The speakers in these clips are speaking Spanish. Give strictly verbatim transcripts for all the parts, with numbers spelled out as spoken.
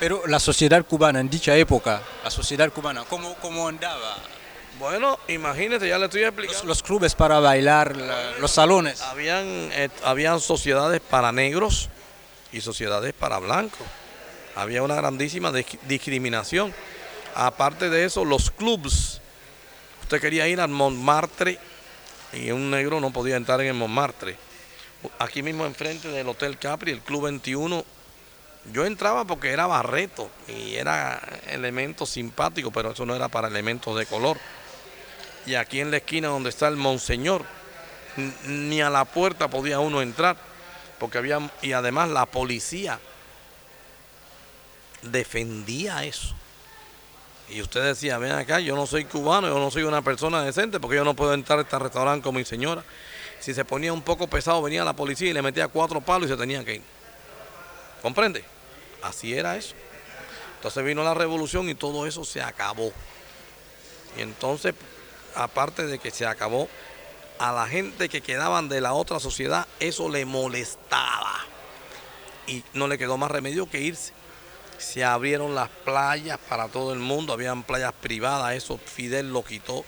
Pero la sociedad cubana en dicha época, la sociedad cubana, ¿cómo, cómo andaba? Bueno, imagínese, ya le estoy Los, explicando. los clubes para bailar, la- los salones. Habían, eh, habían sociedades para negros y sociedades para blancos. Había una grandísima dis- discriminación. Aparte de eso, los clubs. Usted quería ir al Montmartre y un negro no podía entrar en el Montmartre. Aquí mismo enfrente del Hotel Capri, el Club veintiuno, yo entraba porque era Barreto y era elemento simpático, pero eso no era para elementos de color. Y aquí en la esquina donde está el Monseñor, n- ni a la puerta podía uno entrar, porque había, y además la policía defendía eso. Y usted decía, ven acá, yo no soy cubano, yo no soy una persona decente, porque yo no puedo entrar a este restaurante con mi señora. Si se ponía un poco pesado, venía la policía y le metía cuatro palos y se tenía que ir. ¿Comprende? Así era eso. Entonces vino la revolución y todo eso se acabó. Y entonces, aparte de que se acabó, a la gente que quedaban de la otra sociedad, eso le molestaba. Y no le quedó más remedio que irse. Se abrieron las playas para todo el mundo, habían playas privadas, eso Fidel lo quitó.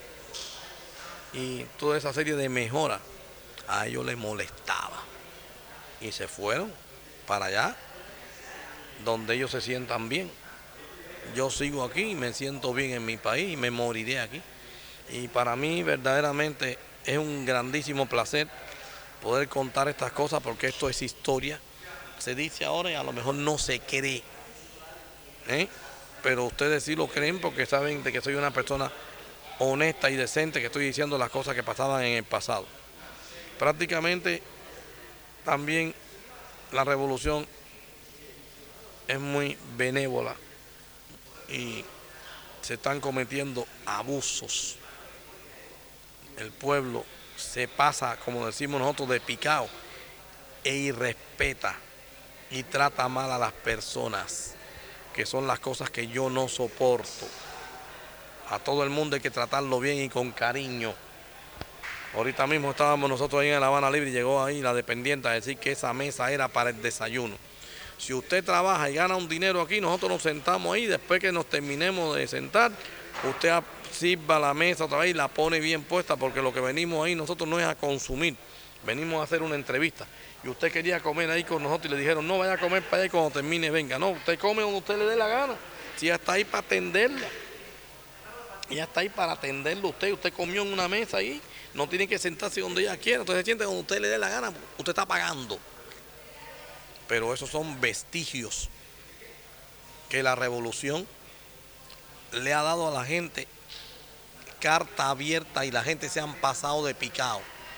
Y toda esa serie de mejoras a ellos les molestaba. Y se fueron para allá, donde ellos se sientan bien. Yo sigo aquí y me siento bien en mi país y me moriré aquí. Y para mí verdaderamente es un grandísimo placer poder contar estas cosas porque esto es historia. Se dice ahora y a lo mejor no se cree, ¿eh? Pero ustedes sí lo creen porque saben de que soy una persona honesta y decente, que estoy diciendo las cosas que pasaban en el pasado. Prácticamente también la revolución es muy benévola y se están cometiendo abusos. El pueblo se pasa, como decimos nosotros, de picado e irrespeta y trata mal a las personas, que son las cosas que yo no soporto. A todo el mundo hay que tratarlo bien y con cariño. Ahorita mismo estábamos nosotros ahí en La Habana Libre y llegó ahí la dependiente a decir que esa mesa era para el desayuno. Si usted trabaja y gana un dinero aquí, nosotros nos sentamos ahí, después que nos terminemos de sentar, usted sirva la mesa otra vez y la pone bien puesta, porque lo que venimos ahí nosotros no es a consumir, venimos a hacer una entrevista. Y usted quería comer ahí con nosotros y le dijeron, no, vaya a comer para allá y cuando termine venga. No, usted come donde usted le dé la gana, si ella está ahí para atenderla. Ella está ahí para atenderlo a usted, usted comió en una mesa ahí, no tiene que sentarse donde ella quiera, entonces se siente donde usted le dé la gana, usted está pagando. Pero esos son vestigios que la revolución le ha dado a la gente, carta abierta, y la gente se han pasado de picado.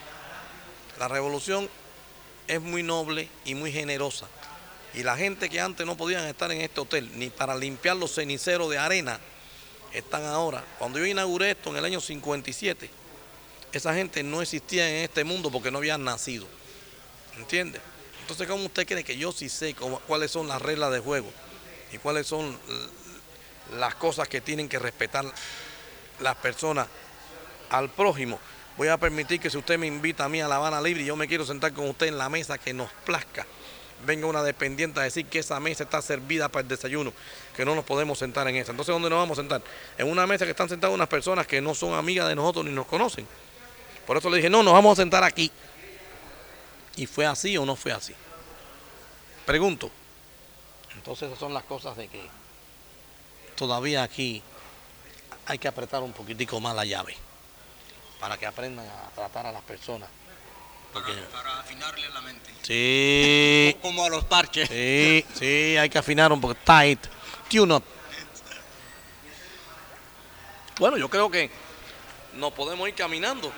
La revolución es muy noble y muy generosa. Y la gente que antes no podían estar en este hotel ni para limpiar los ceniceros de arena, están ahora. Cuando yo inauguré esto en el año cincuenta y siete, esa gente no existía en este mundo porque no habían nacido. ¿Entiende? Entonces, ¿cómo usted cree que yo sí sé cómo, cuáles son las reglas de juego y cuáles son las cosas que tienen que respetar las personas al prójimo? Voy a permitir que si usted me invita a mí a La Habana Libre y yo me quiero sentar con usted en la mesa que nos plazca, venga una dependiente a decir que esa mesa está servida para el desayuno, que no nos podemos sentar en esa. Entonces, ¿dónde nos vamos a sentar? En una mesa que están sentadas unas personas que no son amigas de nosotros ni nos conocen. Por eso le dije, no, nos vamos a sentar aquí. ¿Y fue así o no fue así? Pregunto. Entonces esas son las cosas de que todavía aquí hay que apretar un poquitico más la llave para que aprendan a tratar a las personas. Para, para afinarle la mente. Sí, Como a los parques. sí, sí, hay que afinar un poco. Tight, tune up. Bueno, yo creo que nos podemos ir caminando.